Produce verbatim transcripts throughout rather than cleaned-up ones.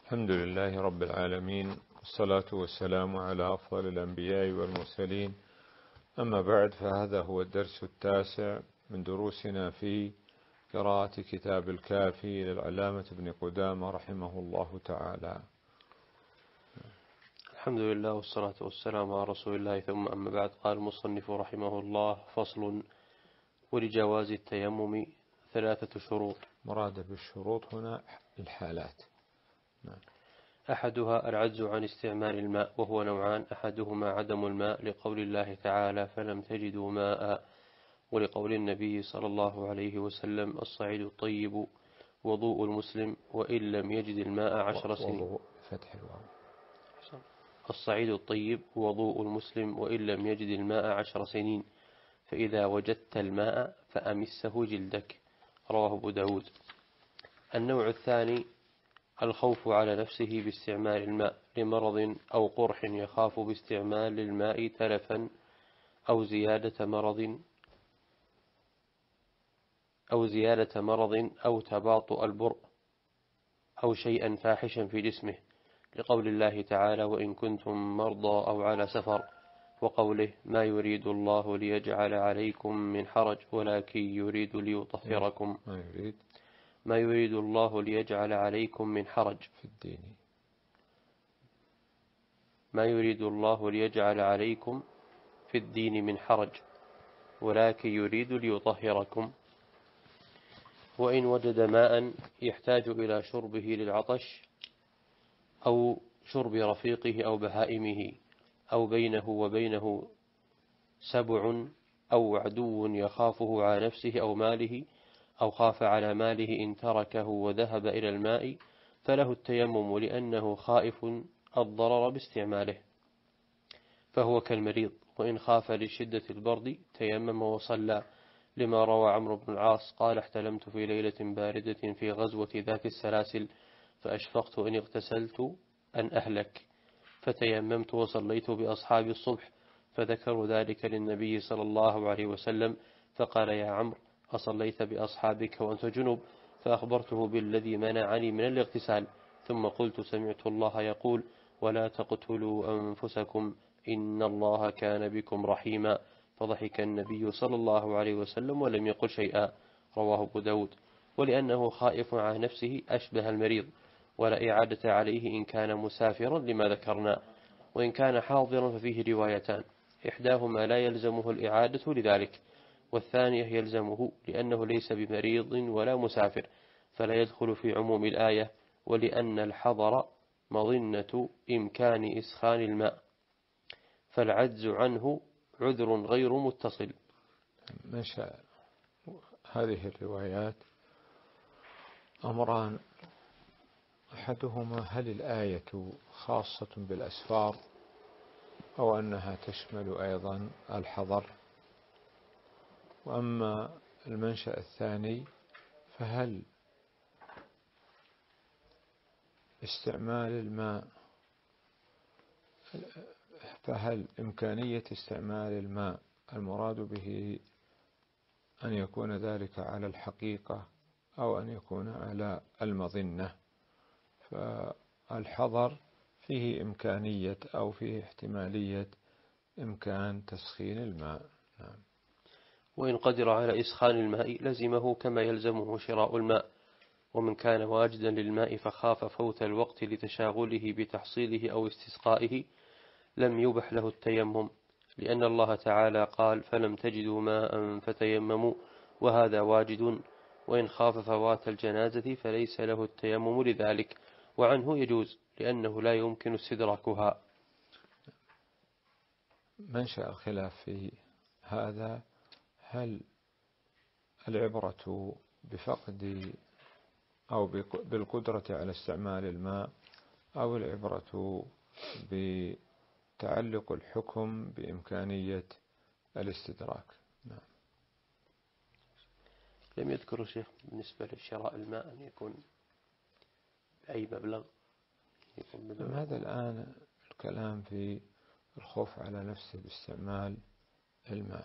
الحمد لله رب العالمين، والصلاة والسلام على أفضل الأنبياء والمرسلين. أما بعد، فهذا هو الدرس التاسع من دروسنا في قراءة كتاب الكافي للعلامة ابن قدامة رحمه الله تعالى. الحمد لله والصلاة والسلام على رسول الله، ثم أما بعد. قال المصنف رحمه الله: فصل: ولجواز التيمم ثلاثة شروط. مراد بالشروط هنا الحالات. نعم. أحدها العجز عن استعمال الماء، وهو نوعان: أحدهما عدم الماء لقول الله تعالى: فلم تجدوا ماء، ولقول النبي صلى الله عليه وسلم: الصعيد الطيب وضوء المسلم وإن لم يجد الماء عشر سنين. وضوء فتح الواو. الصعيد الطيب وضوء المسلم وإن لم يجد الماء عشر سنين، فإذا وجدت الماء فأمسه جلدك. رواه أبو داود. النوع الثاني الخوف على نفسه باستعمال الماء لمرض أو قرح يخاف باستعمال الماء تلفا أو زيادة مرض أو زيادة مرض أو تباطؤ البرء أو شيئا فاحشا في جسمه، لقول الله تعالى: وإن كنتم مرضى أو على سفر، وقوله: ما يريد الله ليجعل عليكم من حرج ولكن يريد ليطهركم. ما يريد ما يريد الله ليجعل عليكم من حرج في الدين ما يريد الله ليجعل عليكم في الدين من حرج ولكن يريد ليطهركم. وإن وجد ماء يحتاج إلى شربه للعطش أو شرب رفيقه أو بهائمه، أو بينه وبينه سبع أو عدو يخافه على نفسه أو ماله، أو خاف على ماله إن تركه وذهب إلى الماء، فله التيمم لأنه خائف الضرر باستعماله، فهو كالمريض. وإن خاف لشدة البرد تيمم وصلى، لما روى عمرو بن العاص قال: احتلمت في ليلة باردة في غزوة ذات السلاسل، فأشفقت إن اغتسلت أن أهلك، فتيممت وصليت بأصحاب الصبح، فذكروا ذلك للنبي صلى الله عليه وسلم، فقال: يا عمرو، أصليت بأصحابك وأنت جنب؟ فأخبرته بالذي منعني من الاغتسال، ثم قلت: سمعت الله يقول: ولا تقتلوا أنفسكم إن الله كان بكم رحيما. فضحك النبي صلى الله عليه وسلم ولم يقل شيئا. رواه أبو داود. ولأنه خائف على نفسه أشبه المريض، ولا إعادة عليه إن كان مسافرا لما ذكرنا، وإن كان حاضرا ففيه روايتان: إحداهما لا يلزمه الإعادة لذلك، والثانية يلزمه لأنه ليس بمريض ولا مسافر، فلا يدخل في عموم الآية، ولأن الحضر مظنة إمكان إسخان الماء، فالعجز عنه عذر غير متصل. منشأ هذه الروايات أمران: أحدهما هل الآية خاصة بالأسفار أو أنها تشمل أيضا الحضر؟ وأما المنشأ الثاني فهل استعمال الماء فهل إمكانية استعمال الماء المراد به أن يكون ذلك على الحقيقة أو أن يكون على المظنة؟ فالحضر فيه إمكانية أو فيه احتمالية إمكان تسخين الماء. نعم. وإن قدر على إسخان الماء لزمه كما يلزمه شراء الماء. ومن كان واجدا للماء فخاف فوت الوقت لتشاغله بتحصيله أو استسقائه لم يبح له التيمم، لأن الله تعالى قال: فلم تجدوا ماء فتيمموا، وهذا واجد. وإن خاف فوات الجنازة فليس له التيمم لذلك، وعنه يجوز لأنه لا يمكن استدراكها. منشأ الخلاف في هذا: هل العبرة بفقد أو بالقدرة على استعمال الماء، أو العبرة بتعلق الحكم بإمكانية الاستدراك؟ نعم. لم يذكر الشيخ بالنسبة لشراء الماء أن يكون بأي مبلغ. يكون هذا الآن الكلام في الخوف على نفسه باستعمال الماء.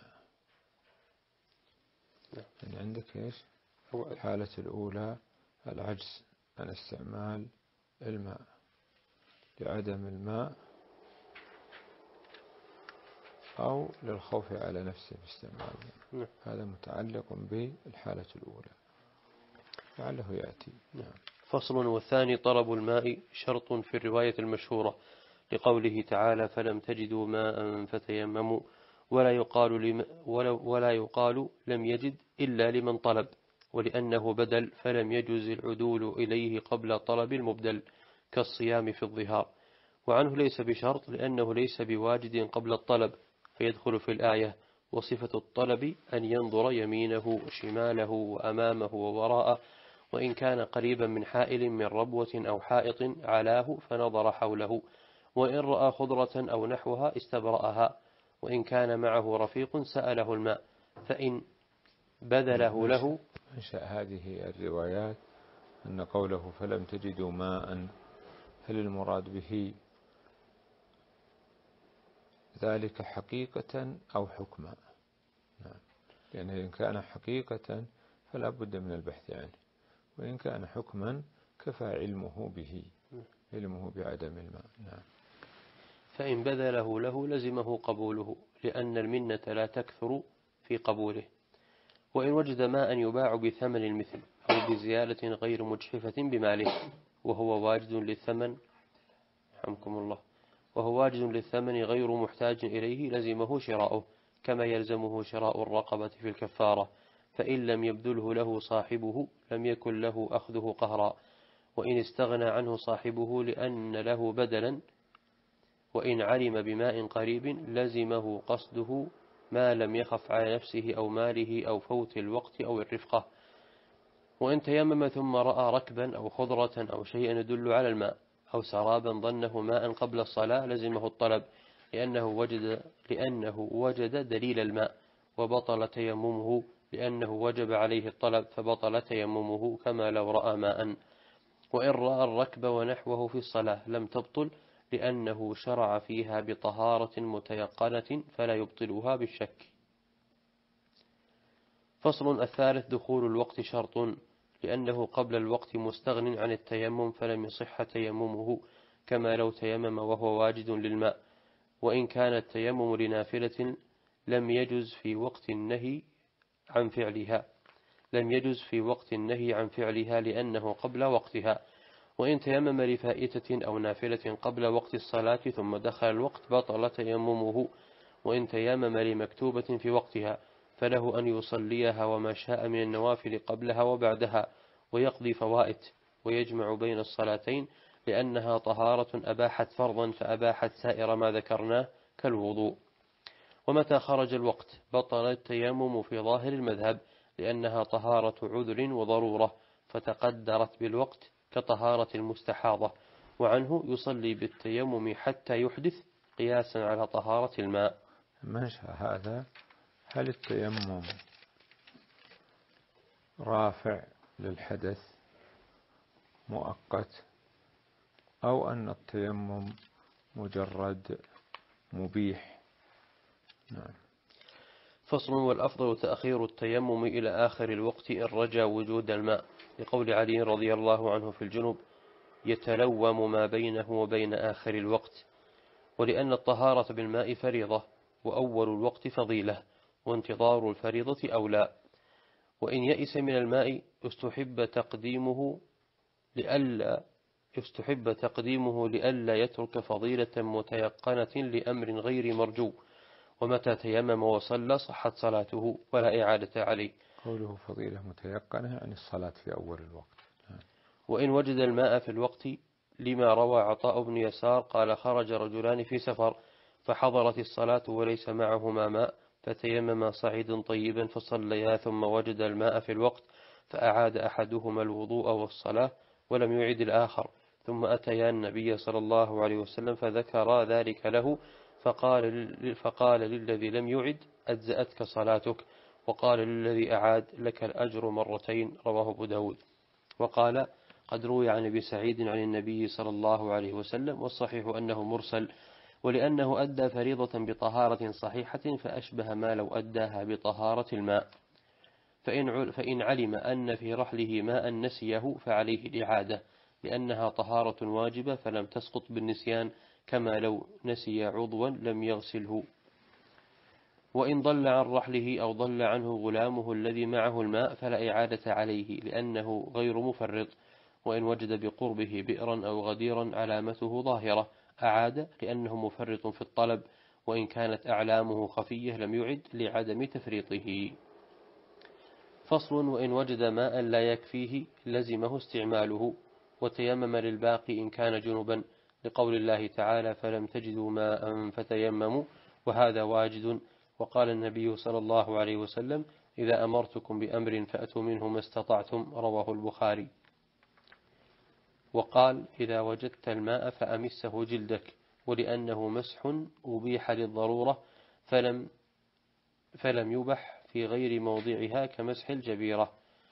نعم. يعني عندك إيش؟ الحالة الأولى العجز عن استعمال الماء، لعدم الماء أو للخوف على نفسه باستعماله. هذا متعلق بالحالة الأولى لعله يأتي. نعم. فصل. والثاني طلب الماء شرط في الرواية المشهورة لقوله تعالى فلم تجدوا ماء فتيمموا، ولا يقال, لم ولا, ولا يقال لم يجد إلا لمن طلب، ولأنه بدل فلم يجوز العدول إليه قبل طلب المبدل كالصيام في الظهار. وعنه ليس بشرط لأنه ليس بواجد قبل الطلب، فيدخل في الآية. وصفة الطلب أن ينظر يمينه وشماله وأمامه ووراءه، وإن كان قريبا من حائل من ربوة أو حائط علاه فنظر حوله، وإن رأى خضرة أو نحوها استبرأها، وإن كان معه رفيق سأله الماء، فإن بذله له. منشأ هذه الروايات أن قوله فلم تجدوا ماء، هل المراد به ذلك حقيقة أو حكما؟ نعم. لأنه إن كان حقيقة فلا بد من البحث عنه، وإن كان حكما كفى علمه به، علمه بعدم الماء. نعم. فإن بذله له لزمه قبوله، لأن المنة لا تكثر في قبوله. وإن وجد ماء يباع بثمن المثل أو بزيادة غير مجحفة بماله وهو واجد للثمن حمكم الله وهو واجد للثمن غير محتاج إليه لزمه شراؤه، كما يلزمه شراء الرقبة في الكفارة، فإن لم يبذله له صاحبه لم يكن له أخذه قهرا، وإن استغنى عنه صاحبه لأن له بدلا، وإن علم بماء قريب لزمه قصده ما لم يخف على نفسه أو ماله أو فوت الوقت أو الرفقة. وإن تيمم ثم رأى ركبا أو خضرة أو شيئا يدل على الماء أو سرابا ظنه ماء قبل الصلاة لزمه الطلب، لأنه وجد, لأنه وجد دليل الماء، وبطل تيممه لأنه وجب عليه الطلب فبطل تيممه كما لو رأى ماء. وإن رأى الركب ونحوه في الصلاة لم تبطل، لأنه شرع فيها بطهارة متيقنة فلا يبطلها بالشك. فصل. الثالث دخول الوقت شرط، لأنه قبل الوقت مستغن عن التيمم فلم يصح تيممه، كما لو تيمم وهو واجد للماء. وإن كان التيمم لنافلة لم يجز في وقت النهي عن فعلها لم يجز في وقت النهي عن فعلها لأنه قبل وقتها. وإن تيمم لفائتة أو نافلة قبل وقت الصلاة ثم دخل الوقت بطل تيممه. وإن تيمم لمكتوبة في وقتها فله أن يصليها وما شاء من النوافل قبلها وبعدها، ويقضي فوائت ويجمع بين الصلاتين، لأنها طهارة أباحت فرضا فأباحت سائر ما ذكرناه كالوضوء. ومتى خرج الوقت بطل التيمم في ظاهر المذهب، لأنها طهارة عذر وضرورة فتقدرت بالوقت كطهارة المستحاضة، وعنه يصلي بالتيمم حتى يحدث قياسا على طهارة الماء. منشأ هذا هل التيمم رافع للحدث مؤقت أو أن التيمم مجرد مبيح؟ نعم. فصل. والأفضل تأخير التيمم إلى آخر الوقت إن رجى وجود الماء، لقول علي رضي الله عنه في الجنوب يتلوم ما بينه وبين آخر الوقت، ولأن الطهارة بالماء فريضة وأول الوقت فضيلة وانتظار الفريضة أولى. وإن يئس من الماء استحب تقديمه لألا يستحب تقديمه لألا يترك فضيلة متيقنة لأمر غير مرجو، ومتى تيمم وصلى صحت صلاته ولا إعادة عليه. قوله فضيلة متيقنة عن الصلاة في أول الوقت. وإن وجد الماء في الوقت، لما روى عطاء بن يسار قال خرج رجلان في سفر فحضرت الصلاة وليس معهما ماء فتيمم صعيدا طيبا فصليا ثم وجد الماء في الوقت فأعاد أحدهما الوضوء والصلاة ولم يعد الآخر، ثم أتيا النبي صلى الله عليه وسلم فذكر ذلك له فقال, فقال للذي لم يعد أجزأتك صلاتك، وقال للذي أعاد لك الأجر مرتين. رواه أبو داود. وقال قد روي عن أبي سعيد عن النبي صلى الله عليه وسلم، والصحيح أنه مرسل، ولأنه أدى فريضة بطهارة صحيحة فأشبه ما لو أداها بطهارة الماء. فإن, فإن علم أن في رحله ماء نسيه فعليه الإعادة، لأنها طهارة واجبة فلم تسقط بالنسيان كما لو نسي عضوا لم يغسله. وإن ضل عن رحله أو ضل عنه غلامه الذي معه الماء فلا إعادة عليه لأنه غير مفرط. وإن وجد بقربه بئرا أو غديرا علامته ظاهرة أعاد لأنه مفرط في الطلب، وإن كانت أعلامه خفية لم يعد لعدم تفريطه. فصل. وإن وجد ماء لا يكفيه لزمه استعماله وتيمم للباقي إن كان جنبا، لقول الله تعالى فلم تجدوا ماء فتيمموا، وهذا واجد. وقال النبي صلى الله عليه وسلم إذا أمرتكم بأمر فأتوا منه ما استطعتم، رواه البخاري. وقال إذا وجدت الماء فأمسه جلدك، ولأنه مسح أبيح للضرورة فلم, فلم يبح في غير موضعها كمسح الجبيرة.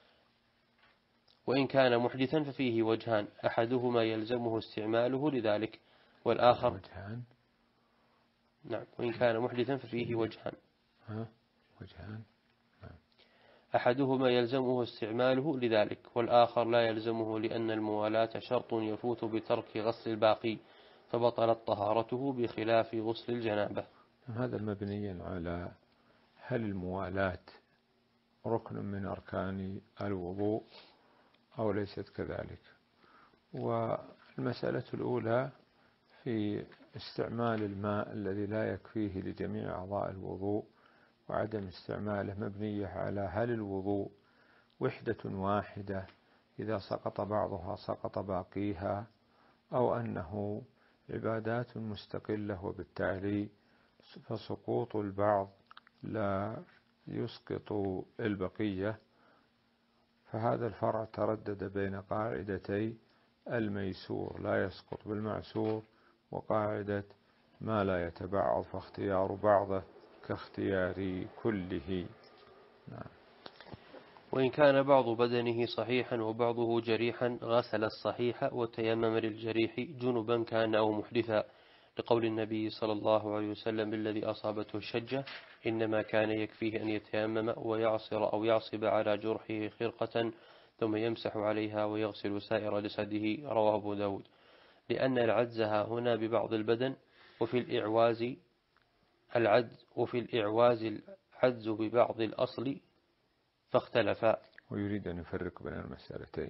وإن كان محدثا ففيه وجهان، أحدهما يلزمه استعماله لذلك والآخر وجهان. نعم. وإن كان محدثا ففيه وجهان ها وجهان. أحدهما يلزمه استعماله لذلك والآخر لا يلزمه، لأن الموالاة شرط يفوت بترك غسل الباقي فبطلت طهارته بخلاف غسل الجنابة. هذا مبني على هل الموالاة ركن من أركان الوضوء أو ليست كذلك. والمسألة الأولى في استعمال الماء الذي لا يكفيه لجميع أعضاء الوضوء وعدم استعماله مبنية على هل الوضوء وحدة واحدة إذا سقط بعضها سقط باقيها، أو أنه عبادات مستقلة وبالتالي فسقوط البعض لا يسقط البقية. فهذا الفرع تردد بين قاعدتي الميسور لا يسقط بالمعسور وقاعدة ما لا يتبعض فاختيار بعضه كاختيار كله. نعم. وإن كان بعض بدنه صحيحا وبعضه جريحا غسل الصحيح وتيمم للجريح جنبا كان أو محدثا، لقول النبي صلى الله عليه وسلم الذي أصابته الشجة إنما كان يكفيه أن يتيمم ويعصر أو يعصب على جرحه خرقة ثم يمسح عليها ويغسل سائر جسده، رواه أبو داود. لأن العجز هنا ببعض البدن وفي الإعواز العجز وفي الإعواز العجز ببعض الأصل فاختلفا. ويريد أن يفرق بين المسألتين.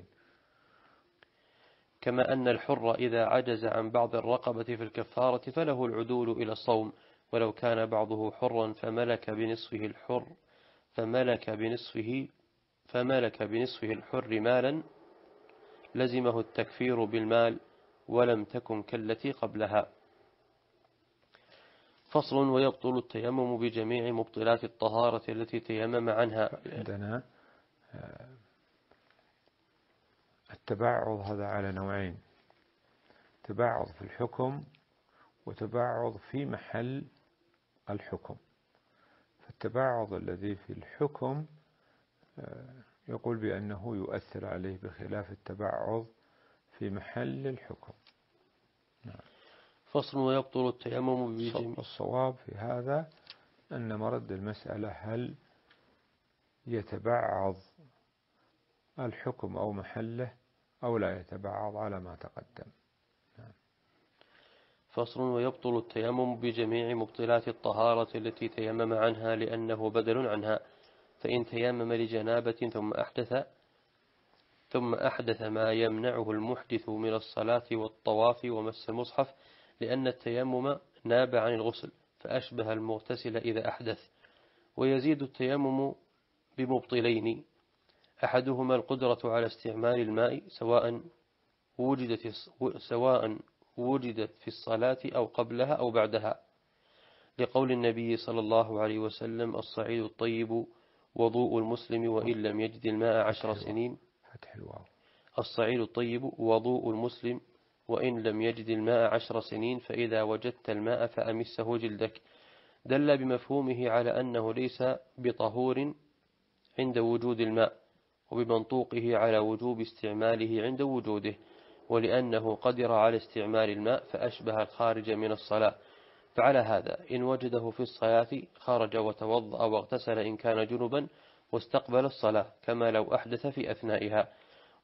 كما أن الحر إذا عجز عن بعض الرقبة في الكفارة فله العدول إلى الصوم، ولو كان بعضه حرا فملك بنصفه الحر فملك بنصفه فملك بنصفه الحر مالا لزمه التكفير بالمال ولم تكن كالتي قبلها. فصل. ويبطل التيمم بجميع مبطلات الطهارة التي تيمم عنها. عندنا التبعض هذا على نوعين، تبعض في الحكم وتبعض في محل الحكم. فالتبعض الذي في الحكم يقول بأنه يؤثر عليه بخلاف التبعض في محل الحكم. نعم. فصل. ويبطل التيمم بجميع. الصواب في هذا أن مرد المسألة هل يتبعض الحكم أو محله أو لا يتبعض على ما تقدم. نعم. فصل. ويبطل التيمم بجميع مبطلات الطهارة التي تيمم عنها لأنه بدل عنها، فإن تيمم لجنابة ثم أحدث ثم أحدث ما يمنعه المحدث من الصلاة والطواف ومس المصحف، لأن التيمم ناب عن الغسل فأشبه المغتسل إذا أحدث. ويزيد التيمم بمبطلين، أحدهما القدرة على استعمال الماء سواء وجدت سواء وجدت في الصلاة أو قبلها أو بعدها، لقول النبي صلى الله عليه وسلم الصعيد الطيب وضوء المسلم وإن لم يجد الماء عشر سنين. فتح الواو. الصعيد الطيب وضوء المسلم وإن لم يجد الماء عشر سنين، فإذا وجدت الماء فأمسه جلدك، دل بمفهومه على أنه ليس بطهور عند وجود الماء، وبمنطوقه على وجوب استعماله عند وجوده، ولأنه قدر على استعمال الماء فأشبه الخارج من الصلاة. فعلى هذا إن وجده في الصلاة خرج وتوضأ واغتسل إن كان جنبا واستقبل الصلاة كما لو أحدث في أثنائها.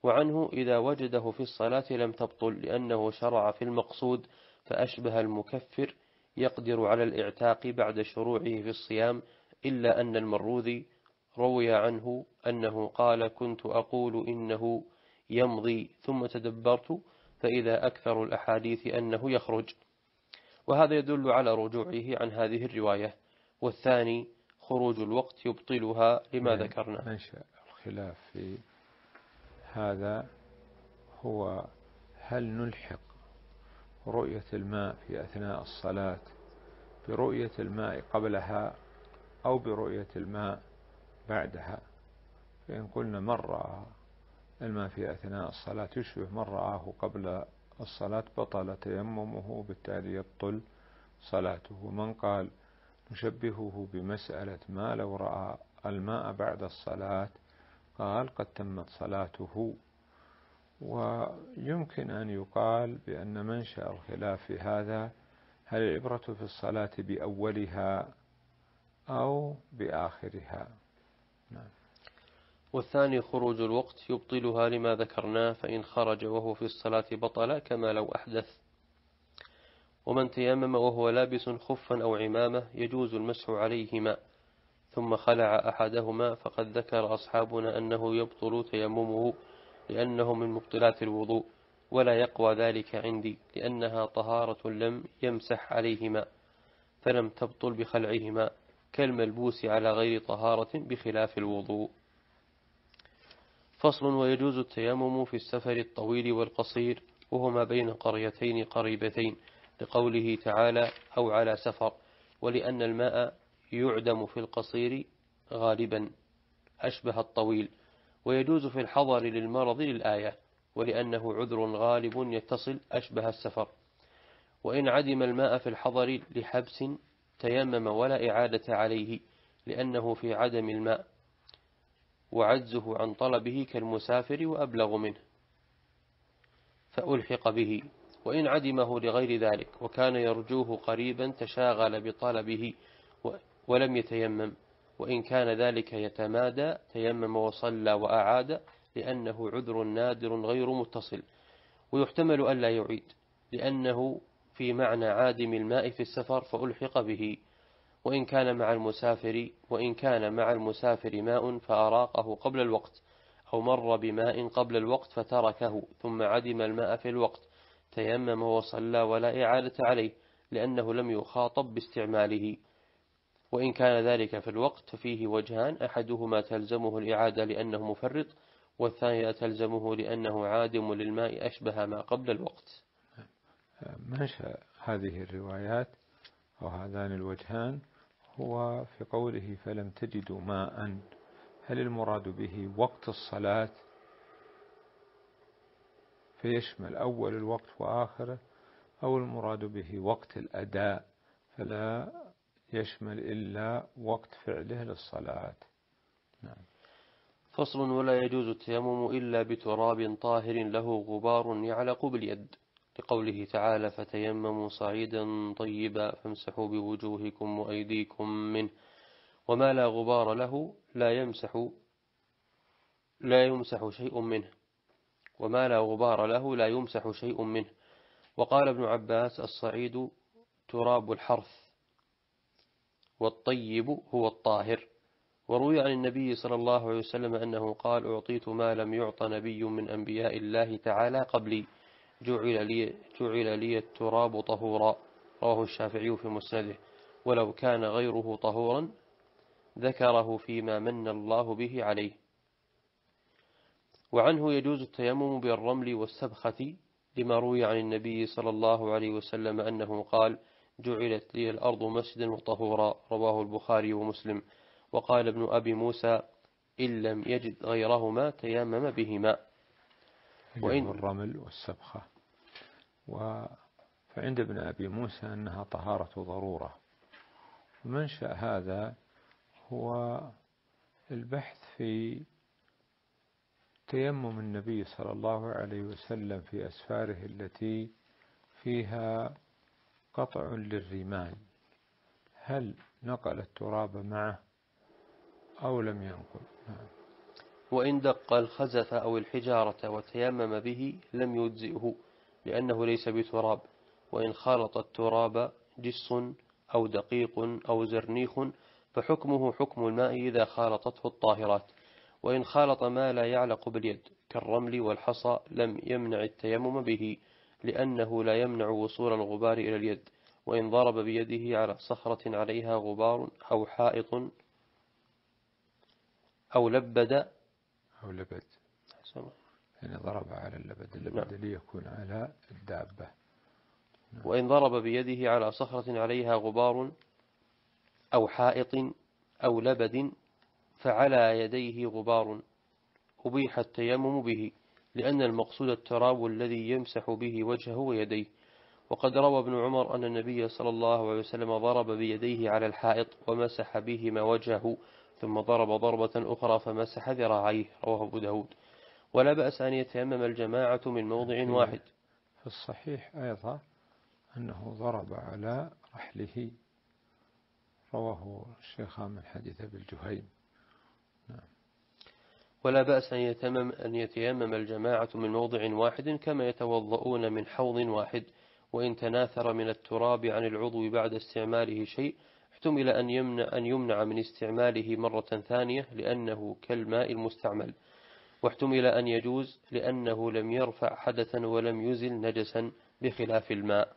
وعنه إذا وجده في الصلاة لم تبطل، لأنه شرع في المقصود فأشبه المكفر يقدر على الاعتاق بعد شروعه في الصيام، إلا أن المروذي روي عنه أنه قال: كنت أقول إنه يمضي ثم تدبرت فإذا أكثر الأحاديث أنه يخرج. وهذا يدل على رجوعه عن هذه الرواية. والثاني خروج الوقت يبطلها لما ذكرنا. منشأ الخلاف في هذا هو هل نلحق رؤية الماء في أثناء الصلاة برؤية الماء قبلها أو برؤية الماء بعدها. فإن قلنا من رأى الماء في أثناء الصلاة يشبه من رآه قبل الصلاة بطل تيممه وبالتالي يبطل صلاته. ومن قال نشبهه بمسألة ما لو رأى الماء بعد الصلاة قال قد تمت صلاته. ويمكن أن يقال بأن منشأ الخلاف في هذا هل العبرة في الصلاة بأولها أو بآخرها. نعم. والثاني خروج الوقت يبطلها لما ذكرناه، فإن خرج وهو في الصلاة بطل كما لو أحدث. ومن تيمم وهو لابس خفا أو عمامة يجوز المسح عليهما ثم خلع أحدهما، فقد ذكر أصحابنا أنه يبطل تيممه لأنه من مبطلات الوضوء، ولا يقوى ذلك عندي لأنها طهارة لم يمسح عليهما فلم تبطل بخلعهما، كالملبوس على غير طهارة بخلاف الوضوء. فصل. ويجوز التيمم في السفر الطويل والقصير وهما بين قريتين قريبتين، لقوله تعالى أو على سفر، ولأن الماء يعدم في القصير غالبا أشبه الطويل. ويجوز في الحضر للمرض للآية، ولأنه عذر غالب يتصل أشبه السفر. وإن عدم الماء في الحضر لحبس تيمم ولا إعادة عليه، لأنه في عدم الماء وعجزه عن طلبه كالمسافر وأبلغ منه فألحق به. وإن عدمه لغير ذلك وكان يرجوه قريبا تشاغل بطلبه ولم يتيمم، وإن كان ذلك يتمادى تيمم وصلى وأعاد، لأنه عذر نادر غير متصل. ويحتمل أن لا يعيد لأنه في معنى عادم الماء في السفر فألحق به. وإن كان مع المسافر وإن كان مع المسافر ماء فأراقه قبل الوقت، أو مر بماء قبل الوقت فتركه ثم عدم الماء في الوقت تيمم وصلى ولا إعادة عليه، لأنه لم يخاطب باستعماله. وإن كان ذلك في الوقت ففيه وجهان، أحدهما تلزمه الإعادة لأنه مفرط، والثاني تلزمه لأنه عادم للماء أشبه ما قبل الوقت. منشأ هذه الروايات وهذان الوجهان هو في قوله فلم تجدوا ماء، هل المراد به وقت الصلاة فيشمل أول الوقت وآخره، أو المراد به وقت الأداء فلا يشمل إلا وقت فعله للصلاة. نعم. فصل. ولا يجوز التيمم إلا بتراب طاهر له غبار يعلق باليد، لقوله تعالى فتيمموا صعيدا طيبا فامسحوا بوجوهكم وأيديكم منه، وما لا غبار له لا يمسح لا يمسح شيء منه وما لا غبار له لا يمسح شيء منه. وقال ابن عباس الصعيد تراب الحرث والطيب هو الطاهر. وروي عن النبي صلى الله عليه وسلم أنه قال أعطيت ما لم يعط نبي من أنبياء الله تعالى قبلي، جعل لي, جعل لي التراب طهورا. رواه الشافعي في مسنده. ولو كان غيره طهورا ذكره فيما من الله به عليه. وعنه يجوز التيمم بالرمل والسبخة، لما روي عن النبي صلى الله عليه وسلم أنه قال جعلت لي الأرض مسجدا وطهورا. رواه البخاري ومسلم. وقال ابن أبي موسى إن لم يجد غيرهما تيمم بهما. وإن الرمل والسبخة. فعند ابن أبي موسى أنها طهارة ضرورة. منشأ هذا هو البحث في تيمم النبي صلى الله عليه وسلم في أسفاره التي فيها قطع للرمال، هل نقل التراب معه أو لم ينقل؟ نعم. وإن دق الخزف أو الحجارة وتيمم به لم يجزئه لأنه ليس بتراب. وإن خالط التراب جس أو دقيق أو زرنيخ فحكمه حكم الماء إذا خالطته الطاهرات. وإن خالط ما لا يعلق باليد كالرمل والحصى لم يمنع التيمم به لأنه لا يمنع وصول الغبار إلى اليد. وإن ضرب بيده على صخرة عليها غبار أو حائط أو لبد أو لبد يعني ضرب على اللبد اللبد نعم. ليكون على الدابة. نعم. وإن ضرب بيده على صخرة عليها غبار أو حائط أو لبد فعلى يديه غبار أبيح التيمم به لأن المقصود التراب الذي يمسح به وجهه ويديه. وقد روى ابن عمر أن النبي صلى الله عليه وسلم ضرب بيديه على الحائط ومسح بهما وجهه ثم ضرب ضربة أخرى فمسح ذراعيه، رواه أبو داود. ولا بأس أن يتيمم الجماعة من موضع واحد. في الصحيح أيضا أنه ضرب على رحله، رواه الشيخان من حديث أبي الجهيم. نعم. ولا بأس أن يتيمم, أن يتيمم الجماعة من موضع واحد كما يتوضؤون من حوض واحد. وإن تناثر من التراب عن العضو بعد استعماله شيء احتمل أن يمنع, أن يمنع من استعماله مرة ثانية لأنه كالماء المستعمل، واحتمل أن يجوز لأنه لم يرفع حدثا ولم يزل نجسا بخلاف الماء.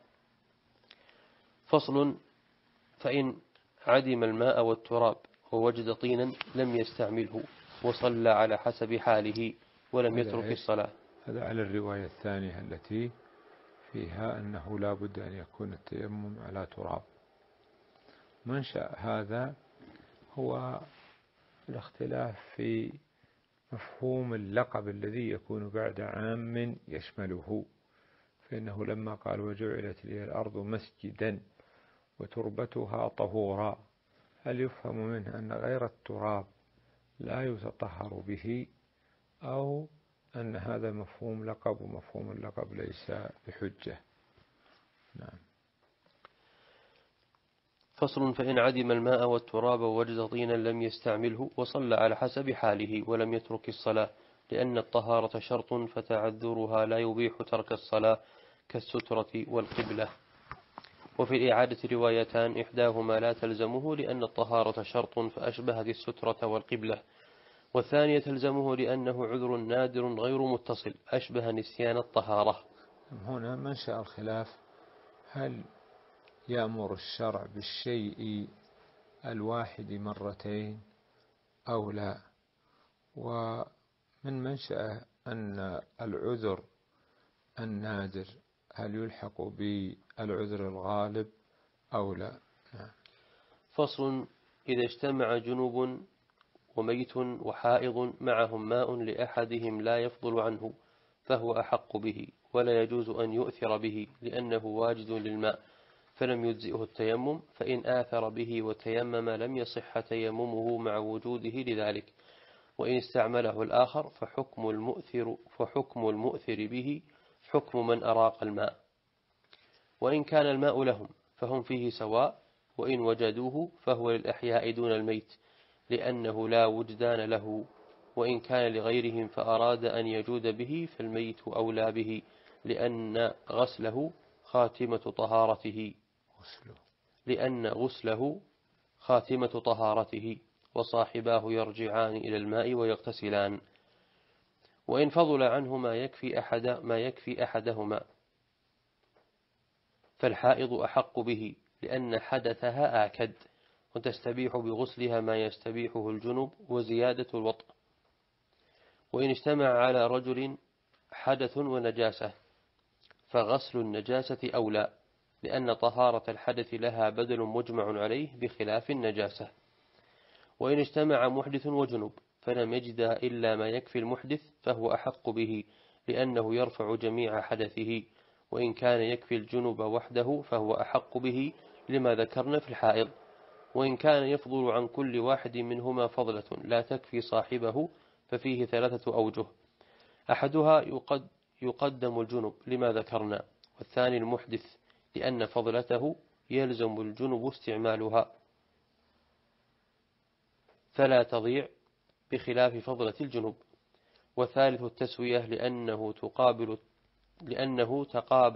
فصل. فإن عدم الماء والتراب ووجد طينا لم يستعمله وصلى على حسب حاله ولم يترك الصلاة. هذا على الرواية الثانية التي فيها أنه لا بد أن يكون التيمم على تراب. منشأ هذا هو الاختلاف في مفهوم اللقب الذي يكون بعد عام يشمله، فإنه لما قال وجعلت لي الأرض مسجدا وتربتها طهورا، هل يفهم منه أن غير التراب لا يتطهر به، أو أن هذا مفهوم لقب ومفهوم اللقب ليس بحجة؟ نعم. فصل. فإن عدم الماء والتراب ووجد طينا لم يستعمله وصلى على حسب حاله ولم يترك الصلاة لأن الطهارة شرط فتعذرها لا يبيح ترك الصلاة كالسترة والقبلة. وفي الإعادة روايتان إحداهما لا تلزمه لأن الطهارة شرط فأشبهت السترة والقبلة، والثانية تلزمه لأنه عذر نادر غير متصل أشبه نسيان الطهارة. هنا منشأ الخلاف هل يأمر الشرع بالشيء الواحد مرتين أو لا، ومن منشأ أن العذر النادر هل يلحق بالعذر الغالب أو لا. نعم. فصل. إذا اجتمع جنوب وميت وحائض معهم ماء لأحدهم لا يفضل عنه فهو أحق به ولا يجوز أن يؤثر به لأنه واجد للماء فلم يجزئه التيمم، فإن آثر به وتيمم لم يصح تيممه مع وجوده لذلك. وإن استعمله الآخر فحكم المؤثر, فحكم المؤثر به حكم من أراق الماء. وإن كان الماء لهم فهم فيه سواء، وإن وجدوه فهو للأحياء دون الميت لأنه لا وجدان له. وإن كان لغيرهم فأراد أن يجود به فالميت أولى به لأن غسله خاتمة طهارته لأن غسله خاتمة طهارته وصاحباه يرجعان إلى الماء ويغتسلان. وإن فضل عنه ما يكفي أحد ما يكفي أحدهما فالحائض أحق به لأن حدثها آكد وتستبيح بغسلها ما يستبيحه الجنب وزيادة الوطء. وإن اجتمع على رجل حدث ونجاسة فغسل النجاسة أولى لأن طهارة الحدث لها بدل مجمع عليه بخلاف النجاسة. وإن اجتمع محدث وجنب فلم يجد إلا ما يكفي المحدث فهو أحق به لأنه يرفع جميع حدثه. وإن كان يكفي الجنب وحده فهو أحق به لما ذكرنا في الحائض. وإن كان يفضل عن كل واحد منهما فضلة لا تكفي صاحبه ففيه ثلاثة أوجه. أحدها يقد يقدم الجنب لما ذكرنا، والثاني المحدث لأن فضلته يلزم الجنب استعمالها فلا تضيع بخلاف فضلة الجنوب. وثالث التسوية لأنه تقابل لأنه تقابل